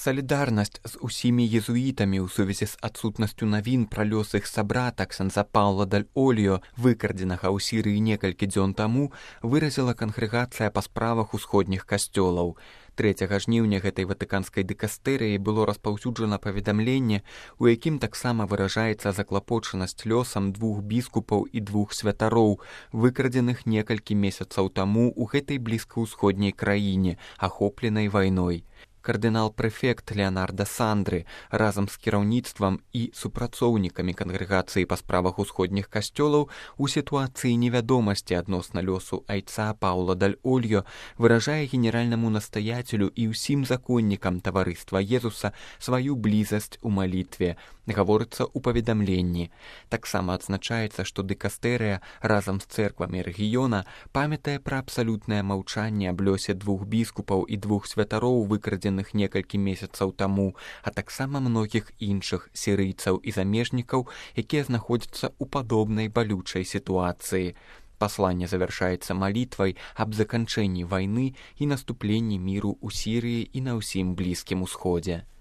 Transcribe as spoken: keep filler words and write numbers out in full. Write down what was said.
Салідарнасць з усімі езуітамі ў сувязі з адсутнасцю навін пра лёс іх сабрата ксяндза Паўла даль Оліо, выкрадзенага ў Сірыі некалькі дзён таму, выразіла кангрэгацыя па справах усходніх касцёлаў. трэцяга жніўня гэтай ватыканскай дыкастэрыі было распаўсюджана паведамленне, у якім таксама выражаецца заклапочанасць лёсам двух біскупаў і двух святароў, выкрадзеных некалькі месяцаў таму ў гэтай блізкаўсходняй краіне, ахопленай вайной. Кардынал-прэфект Леанарда Сандры разам з кіраўніцтвам і супрацоўнікамі кангрэгацыі па справах усходніх касцёлаў у сітуацыі невядомасці адносна лёсу айца Паўла даль Оліо выражае генеральнаму настаяцелю і ўсім законнікам таварыства Езуса сваю блізасць у малітве, гаворыцца ў паведамленні. Таксама адзначаецца, што дыкастэрыя разам з цэрквамі рэгіёна памятае пра абсалютнае маўчанне аб лёсе двух біскупаў і двух святароў, выкрадзеных некалькі месяцаў таму, а таксама многіх іншых сірыйцаў і замежнікаў, якія знаходзяцца ў падобнай балючай сітуацыі. Пасланне завяршаецца малітвай аб заканчэнні вайны і наступленні міру ў Сірыі і на ўсім Блізкім Усходзе.